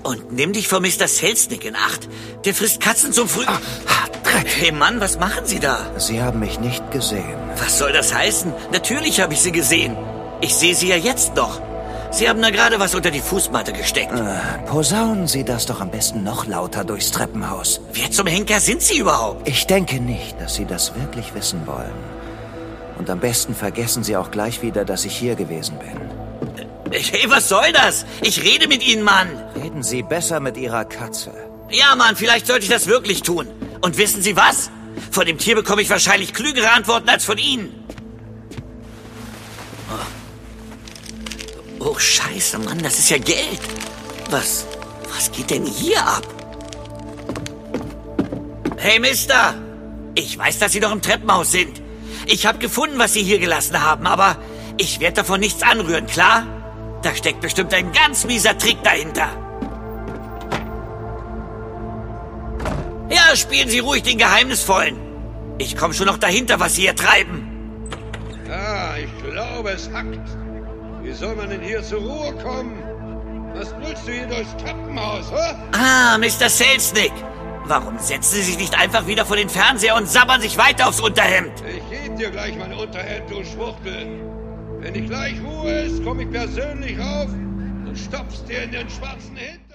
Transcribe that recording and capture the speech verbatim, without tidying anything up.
Und nimm dich vor Mister Selznick in Acht. Der frisst Katzen zum Früh... Ah, Dreck! Hey Mann, was machen Sie da? Sie haben mich nicht gesehen. Was soll das heißen? Natürlich habe ich Sie gesehen. Ich sehe Sie ja jetzt noch. Sie haben da gerade was unter die Fußmatte gesteckt. Äh, posaunen Sie das doch am besten noch lauter durchs Treppenhaus. Wer zum Henker sind Sie überhaupt? Ich denke nicht, dass Sie das wirklich wissen wollen. Und am besten vergessen Sie auch gleich wieder, dass ich hier gewesen bin. Hey, was soll das? Ich rede mit Ihnen, Mann. Reden Sie besser mit Ihrer Katze. Ja, Mann, vielleicht sollte ich das wirklich tun. Und wissen Sie was? Von dem Tier bekomme ich wahrscheinlich klügere Antworten als von Ihnen. Oh, oh scheiße, Mann, das ist ja Geld. Was, was geht denn hier ab? Hey, Mister. Ich weiß, dass Sie noch im Treppenhaus sind. Ich habe gefunden, was Sie hier gelassen haben, aber ich werde davon nichts anrühren, klar? Da steckt bestimmt ein ganz mieser Trick dahinter. Ja, spielen Sie ruhig den Geheimnisvollen. Ich komme schon noch dahinter, was Sie hier treiben. Ah, ich glaube, es hackt. Wie soll man denn hier zur Ruhe kommen? Was brüllst du hier durchs Treppenhaus, hä? Ah, Mister Selznick. Warum setzen Sie sich nicht einfach wieder vor den Fernseher und sabbern sich weiter aufs Unterhemd? Ich geb dir gleich mein Unterhemd, du Schwuchtel. Wenn nicht gleich Ruhe ist, komme ich persönlich rauf und stopf's dir in den schwarzen Hintern.